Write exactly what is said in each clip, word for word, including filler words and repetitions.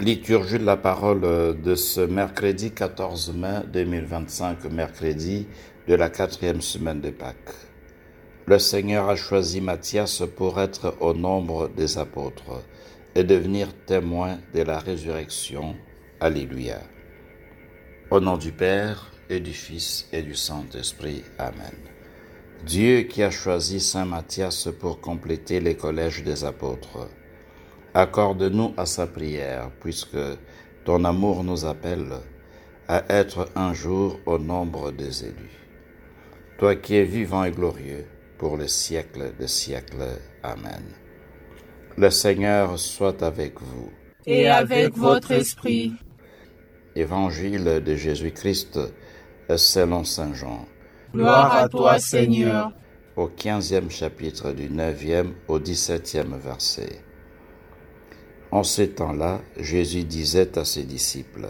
Liturgie de la parole de ce mercredi quatorze mai deux mille vingt-cinq, mercredi de la quatrième semaine de Pâques. Le Seigneur a choisi Matthias pour être au nombre des apôtres et devenir témoin de la résurrection. Alléluia. Au nom du Père et du Fils et du Saint-Esprit. Amen. Dieu qui a choisi Saint Matthias pour compléter les collèges des apôtres, accorde-nous à sa prière, puisque ton amour nous appelle à être un jour au nombre des élus. Toi qui es vivant et glorieux pour les siècles des siècles. Amen. Le Seigneur soit avec vous. Et avec votre esprit. Évangile de Jésus-Christ selon saint Jean. Gloire à toi, Seigneur. Au quinzième chapitre du neuvième au dix-septième verset. En ces temps-là, Jésus disait à ses disciples,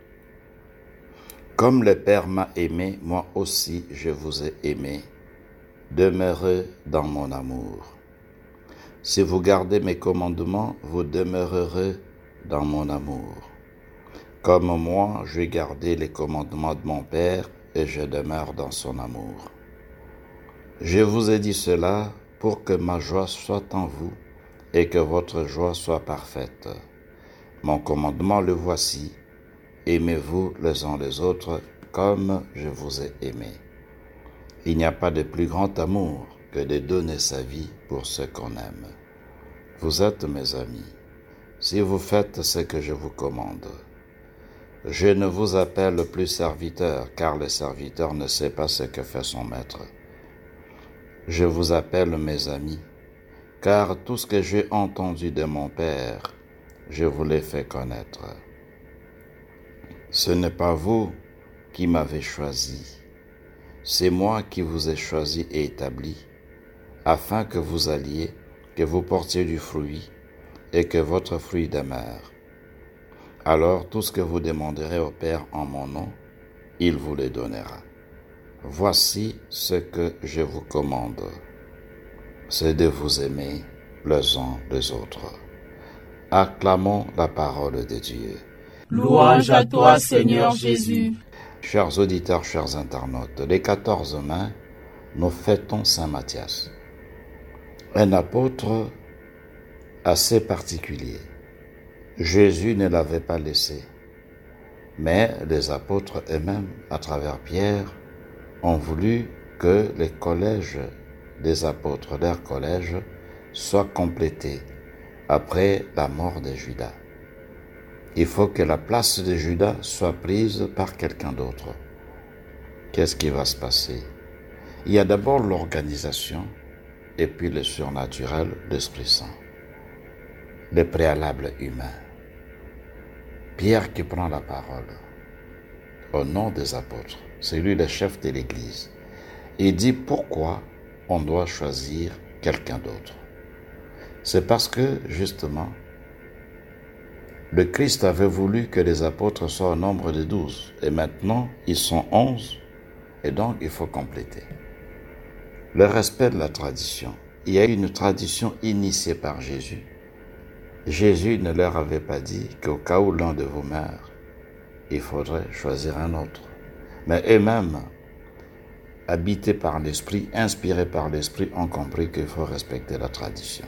« Comme le Père m'a aimé, moi aussi je vous ai aimé. Demeurez dans mon amour. Si vous gardez mes commandements, vous demeurerez dans mon amour. Comme moi, j'ai gardé les commandements de mon Père et je demeure dans son amour. Je vous ai dit cela pour que ma joie soit en vous et que votre joie soit parfaite. Mon commandement le voici, aimez-vous les uns les autres comme je vous ai aimés. Il n'y a pas de plus grand amour que de donner sa vie pour ceux qu'on aime. Vous êtes mes amis, si vous faites ce que je vous commande. Je ne vous appelle plus serviteur, car le serviteur ne sait pas ce que fait son maître. Je vous appelle mes amis, car tout ce que j'ai entendu de mon Père, je vous l'ai fait connaître. Ce n'est pas vous qui m'avez choisi, c'est moi qui vous ai choisi et établi, afin que vous alliez, que vous portiez du fruit, et que votre fruit demeure. Alors tout ce que vous demanderez au Père en mon nom, il vous le donnera. Voici ce que je vous commande, c'est de vous aimer les uns les autres. Acclamons la parole de Dieu. Louange à toi, Seigneur Jésus. Chers auditeurs, chers internautes, les quatorze mai, nous fêtons Saint Matthias, un apôtre assez particulier. Jésus ne l'avait pas laissé, mais les apôtres eux-mêmes, à travers Pierre, ont voulu que les collèges des apôtres, leur collège, soient complétés après la mort de Judas. Il faut que la place de Judas soit prise par quelqu'un d'autre. Qu'est-ce qui va se passer? Il y a d'abord l'organisation et puis le surnaturel, l'Esprit Saint. Le préalable humain. Pierre qui prend la parole au nom des apôtres, c'est lui le chef de l'Église. Il dit pourquoi on doit choisir quelqu'un d'autre. C'est parce que, justement, le Christ avait voulu que les apôtres soient au nombre de douze, et maintenant ils sont onze, et donc il faut compléter. Le respect de la tradition. Il y a une tradition initiée par Jésus. Jésus ne leur avait pas dit qu'au cas où l'un de vous meurt, il faudrait choisir un autre. Mais eux-mêmes, habités par l'Esprit, inspirés par l'Esprit, ont compris qu'il faut respecter la tradition.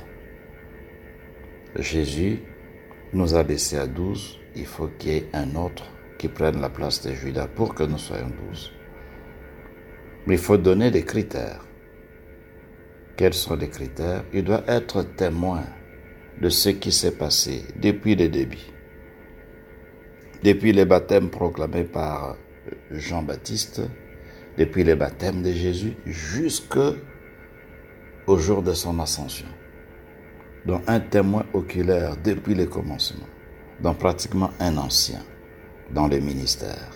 Jésus nous a laissés à douze, il faut qu'il y ait un autre qui prenne la place de Judas pour que nous soyons douze. Mais il faut donner des critères. Quels sont les critères? Il doit être témoin de ce qui s'est passé depuis le début. Depuis les baptêmes proclamés par Jean-Baptiste, depuis les baptêmes de Jésus, jusqu'au jour de son ascension. Donc un témoin oculaire depuis le commencement, donc pratiquement un ancien dans le ministère.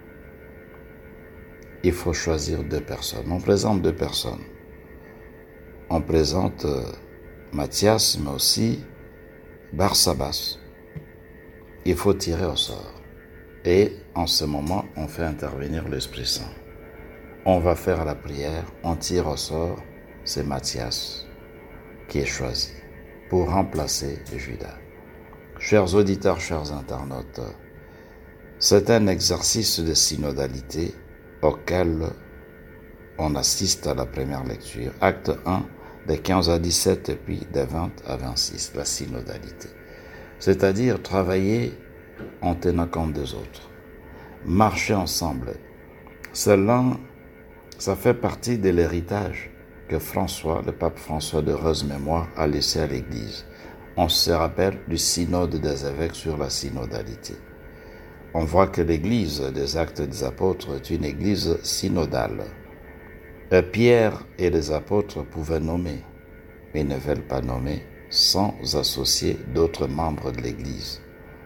Il faut choisir deux personnes. On présente deux personnes. On présente Matthias, mais aussi Barsabas. Il faut tirer au sort. Et en ce moment, on fait intervenir l'Esprit Saint. On va faire la prière, on tire au sort, c'est Matthias qui est choisi pour remplacer Judas. Chers auditeurs, chers internautes, c'est un exercice de synodalité auquel on assiste à la première lecture. Acte un, des quinze à dix-sept et puis des vingt à vingt-six, la synodalité. C'est-à-dire travailler en tenant compte des autres, marcher ensemble. Cela, ça fait partie de l'héritage que François, le pape François de heureuse mémoire, a laissé à l'Église. On se rappelle du synode des évêques sur la synodalité. On voit que l'Église des Actes des Apôtres est une Église synodale. Et Pierre et les apôtres pouvaient nommer, mais ils ne veulent pas nommer sans associer d'autres membres de l'Église.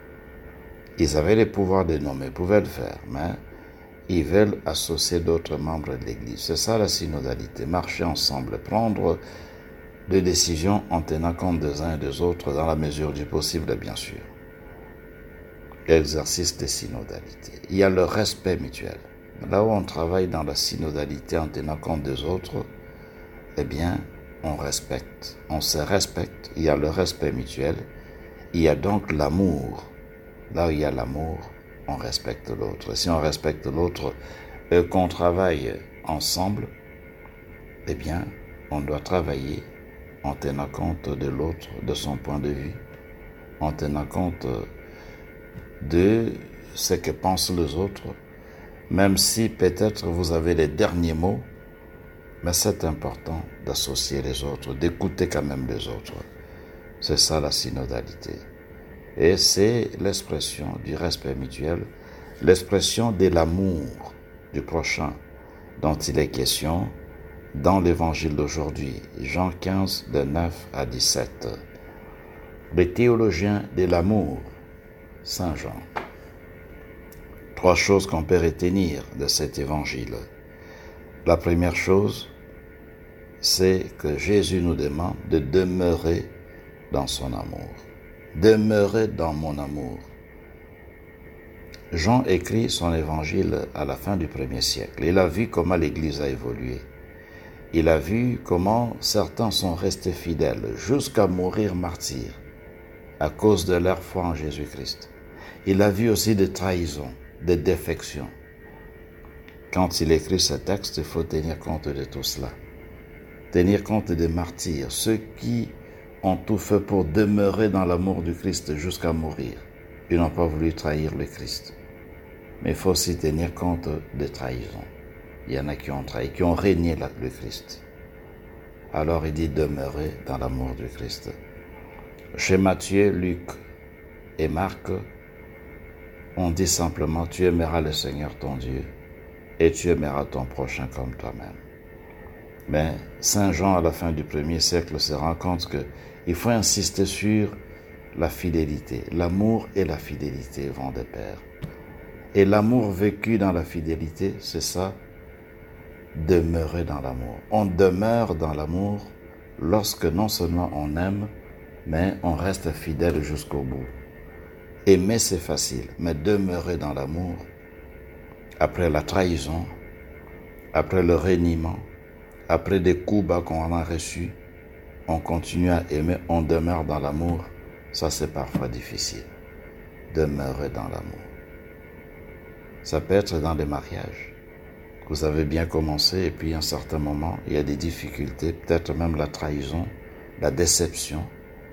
Ils avaient le pouvoir de nommer, ils pouvaient le faire, mais ils veulent associer d'autres membres de l'Église. C'est ça la synodalité, marcher ensemble, prendre des décisions en tenant compte des uns et des autres dans la mesure du possible, bien sûr. L'exercice de synodalité. Il y a le respect mutuel. Là où on travaille dans la synodalité en tenant compte des autres, eh bien, on respecte, on se respecte. Il y a le respect mutuel. Il y a donc l'amour. Là où il y a l'amour, on respecte l'autre. Si on respecte l'autre et qu'on travaille ensemble, eh bien, on doit travailler en tenant compte de l'autre, de son point de vue, en tenant compte de ce que pensent les autres, même si peut-être vous avez les derniers mots, mais c'est important d'associer les autres, d'écouter quand même les autres. C'est ça la synodalité. Et c'est l'expression du respect mutuel, l'expression de l'amour du prochain dont il est question dans l'évangile d'aujourd'hui, Jean quinze, de neuf à dix-sept. Le théologien de l'amour, Saint Jean. Trois choses qu'on peut retenir de cet évangile. La première chose, c'est que Jésus nous demande de demeurer dans son amour. Demeurer dans mon amour. Jean écrit son évangile à la fin du premier siècle. Il a vu comment l'Église a évolué. Il a vu comment certains sont restés fidèles jusqu'à mourir martyrs à cause de leur foi en Jésus-Christ. Il a vu aussi des trahisons, des défections. Quand il écrit ce texte, il faut tenir compte de tout cela. Tenir compte des martyrs, ceux qui ont tout fait pour demeurer dans l'amour du Christ jusqu'à mourir. Ils n'ont pas voulu trahir le Christ. Mais il faut aussi tenir compte des trahisons. Il y en a qui ont trahi, qui ont régné le Christ. Alors il dit demeurer dans l'amour du Christ. Chez Matthieu, Luc et Marc, on dit simplement tu aimeras le Seigneur ton Dieu et tu aimeras ton prochain comme toi-même. Mais Saint Jean, à la fin du premier siècle, se rend compte qu'il faut insister sur la fidélité. L'amour et la fidélité vont de pair. Et l'amour vécu dans la fidélité, c'est ça, demeurer dans l'amour. On demeure dans l'amour lorsque non seulement on aime, mais on reste fidèle jusqu'au bout. Aimer, c'est facile, mais demeurer dans l'amour, après la trahison, après le reniement, après des coups bas qu'on a reçus, on continue à aimer, on demeure dans l'amour. Ça, c'est parfois difficile. Demeurer dans l'amour. Ça peut être dans les mariages. Vous avez bien commencé et puis à un certain moment, il y a des difficultés, peut-être même la trahison, la déception.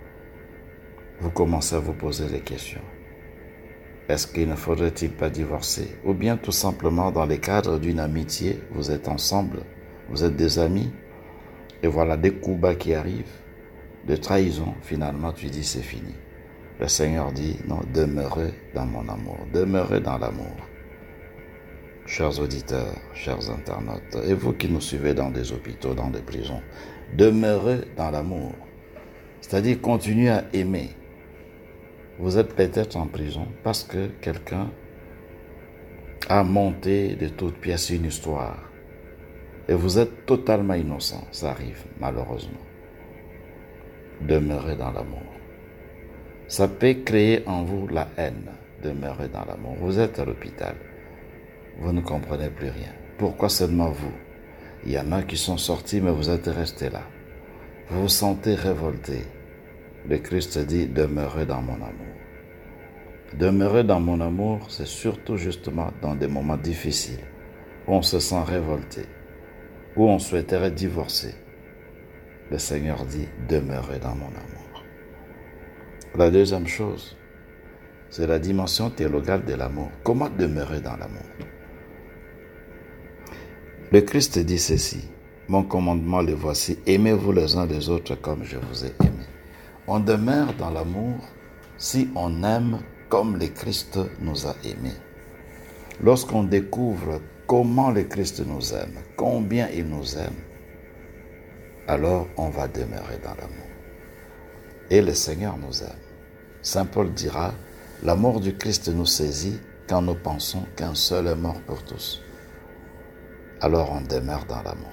Vous commencez à vous poser les questions. Est-ce qu'il ne faudrait-il pas divorcer? Ou bien tout simplement dans le cadre d'une amitié, vous êtes ensemble, vous êtes des amis, et voilà des coups bas qui arrivent, de trahison, finalement tu dis c'est fini. Le Seigneur dit non, demeurez dans mon amour, demeurez dans l'amour. Chers auditeurs, chers internautes, et vous qui nous suivez dans des hôpitaux, dans des prisons, demeurez dans l'amour. C'est-à-dire continuez à aimer. Vous êtes peut-être en prison parce que quelqu'un a monté de toutes pièces une histoire. Et vous êtes totalement innocent. Ça arrive, malheureusement. Demeurez dans l'amour. Ça peut créer en vous la haine. Demeurez dans l'amour. Vous êtes à l'hôpital. Vous ne comprenez plus rien. Pourquoi seulement vous? Il y en a qui sont sortis, mais vous êtes restés là. Vous vous sentez révolté. Le Christ dit, demeurez dans mon amour. Demeurer dans mon amour, c'est surtout justement dans des moments difficiles, où on se sent révolté, où on souhaiterait divorcer. Le Seigneur dit, demeurez dans mon amour. La deuxième chose, c'est la dimension théologale de l'amour. Comment demeurer dans l'amour? Le Christ dit ceci, mon commandement le voici, aimez-vous les uns les autres comme je vous ai aimé. On demeure dans l'amour si on aime comme le Christ nous a aimés. Lorsqu'on découvre comment le Christ nous aime, combien il nous aime, alors on va demeurer dans l'amour. Et le Seigneur nous aime. Saint Paul dira, l'amour du Christ nous saisit quand nous pensons qu'un seul est mort pour tous. Alors on demeure dans l'amour.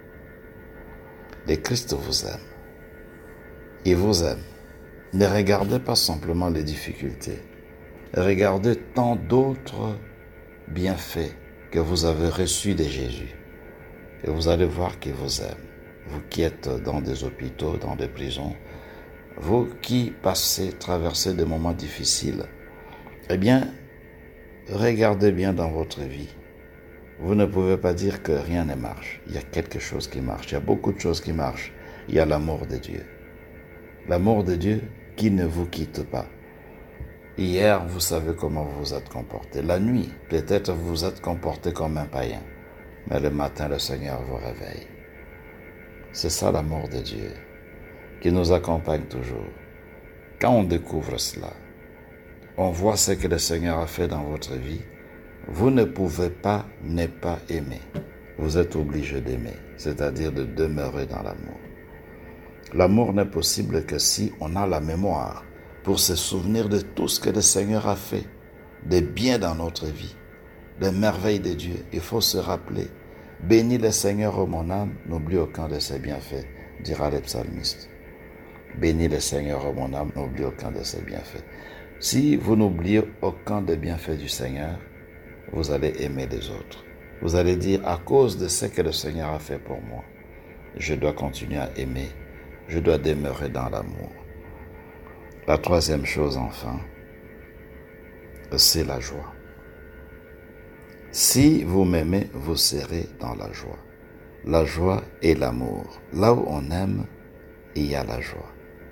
Le Christ vous aime. Il vous aime. Ne regardez pas simplement les difficultés. Regardez tant d'autres bienfaits que vous avez reçus de Jésus. Et vous allez voir qu'il vous aime. Vous qui êtes dans des hôpitaux, dans des prisons, vous qui passez, traversez des moments difficiles, eh bien, regardez bien dans votre vie. Vous ne pouvez pas dire que rien ne marche. Il y a quelque chose qui marche. Il y a beaucoup de choses qui marchent. Il y a l'amour de Dieu. L'amour de Dieu qui ne vous quitte pas. Hier, vous savez comment vous vous êtes comporté. La nuit, peut-être vous vous êtes comporté comme un païen. Mais le matin, le Seigneur vous réveille. C'est ça l'amour de Dieu qui nous accompagne toujours. Quand on découvre cela, on voit ce que le Seigneur a fait dans votre vie, vous ne pouvez pas ne pas aimer. Vous êtes obligé d'aimer, c'est-à-dire de demeurer dans l'amour. L'amour n'est possible que si on a la mémoire pour se souvenir de tout ce que le Seigneur a fait, de bien dans notre vie, des merveilles de Dieu. Il faut se rappeler, bénis le Seigneur, ô mon âme, n'oublie aucun de ses bienfaits, dira le psalmiste. Bénis le Seigneur, ô mon âme, n'oublie aucun de ses bienfaits. Si vous n'oubliez aucun des bienfaits du Seigneur, vous allez aimer les autres. Vous allez dire, à cause de ce que le Seigneur a fait pour moi, je dois continuer à aimer, je dois demeurer dans l'amour. La troisième chose, enfin, c'est la joie. Si vous m'aimez, vous serez dans la joie. La joie et l'amour. Là où on aime, il y a la joie.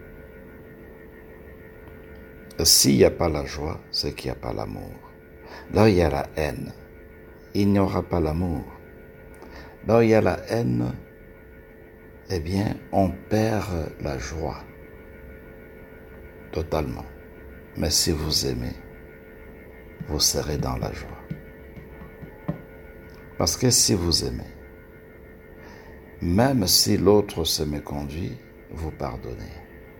S'il n'y a pas la joie, c'est qu'il n'y a pas l'amour. Là où il y a la haine, il n'y aura pas l'amour. Là où il y a la haine, eh bien, on perd la joie. Totalement. Mais si vous aimez, vous serez dans la joie. Parce que si vous aimez, même si l'autre se méconduit, vous pardonnez.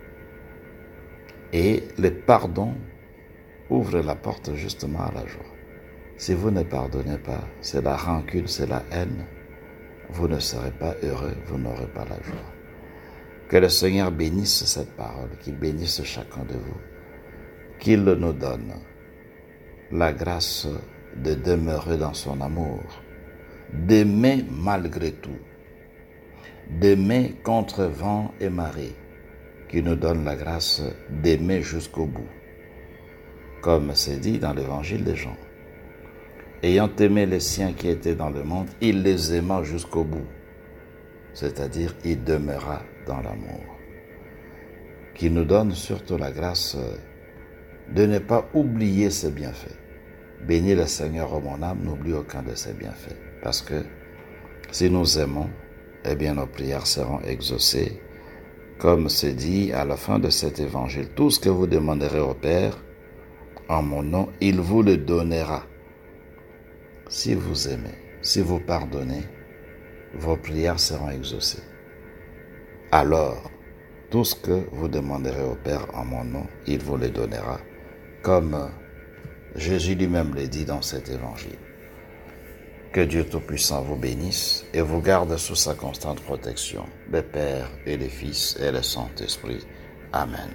Et le pardon ouvre la porte justement à la joie. Si vous ne pardonnez pas, c'est la rancune, c'est la haine, vous ne serez pas heureux, vous n'aurez pas la joie. Que le Seigneur bénisse cette parole, qu'il bénisse chacun de vous, qu'il nous donne la grâce de demeurer dans son amour, d'aimer malgré tout, d'aimer contre vent et marée, qu'il nous donne la grâce d'aimer jusqu'au bout, comme c'est dit dans l'évangile de Jean. Ayant aimé les siens qui étaient dans le monde, il les aima jusqu'au bout, c'est-à-dire il demeura dans l'amour. Qui nous donne surtout la grâce de ne pas oublier ses bienfaits. Bénis le Seigneur, ô mon âme, n'oublie aucun de ses bienfaits. Parce que si nous aimons, eh bien nos prières seront exaucées. Comme c'est dit à la fin de cet évangile, tout ce que vous demanderez au Père, en mon nom, il vous le donnera. Si vous aimez, si vous pardonnez, vos prières seront exaucées. Alors, tout ce que vous demanderez au Père en mon nom, il vous le donnera, comme Jésus lui-même le dit dans cet évangile. Que Dieu Tout-Puissant vous bénisse et vous garde sous sa constante protection, le Père et le Fils et le Saint-Esprit. Amen.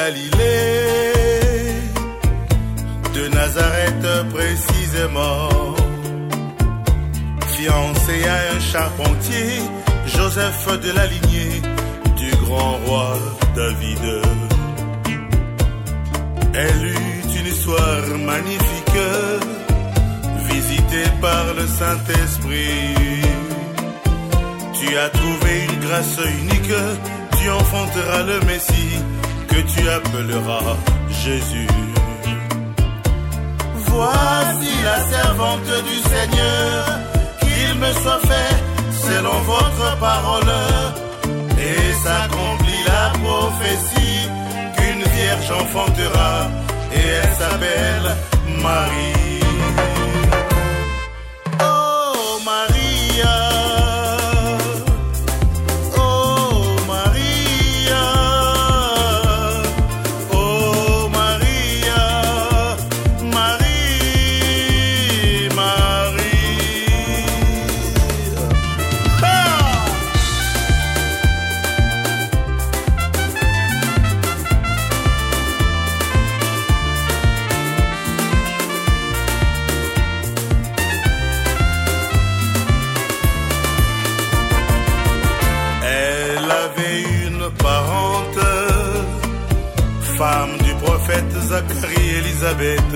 Galilée, de Nazareth précisément. Fiancé à un charpentier, Joseph de la lignée du grand roi David. Elle eut une histoire magnifique, visitée par le Saint-Esprit. Tu as trouvé une grâce unique, tu enfanteras le Messie, que tu appelleras Jésus. Voici la servante du Seigneur, qu'il me soit fait selon votre parole. Et s'accomplit la prophétie, qu'une vierge enfantera, et elle s'appelle Marie. Oh Maria, femme du prophète Zacharie Élisabeth.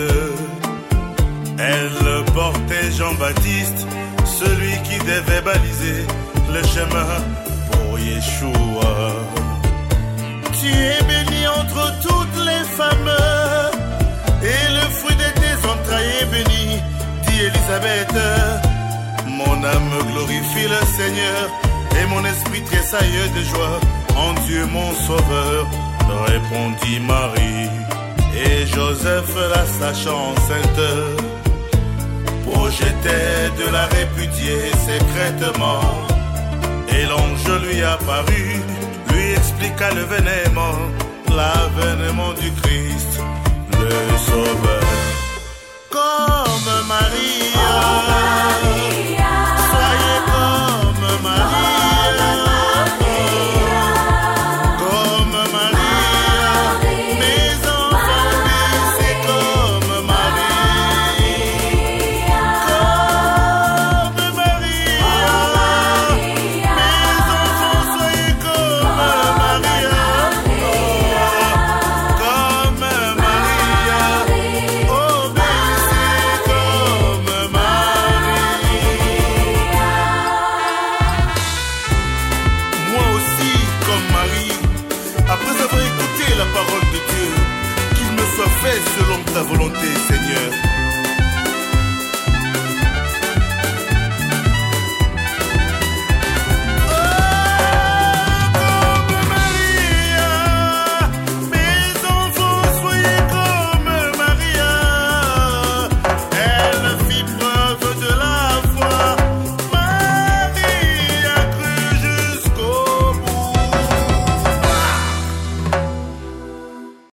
Elle portait Jean-Baptiste, celui qui devait baliser le chemin pour Yeshua. Tu es bénie entre toutes les femmes, et le fruit de tes entrailles est béni, dit Élisabeth. Mon âme glorifie le Seigneur, et mon esprit tressaille de joie en Dieu mon sauveur, répondit Marie. Et Joseph, la sachant enceinte, projetait de la répudier secrètement. Et l'ange lui apparut, lui expliqua l'événement, l'avènement du Christ, le Sauveur. Comme Maria, oh Maria, soyez comme Maria. Selon ta volonté, Seigneur.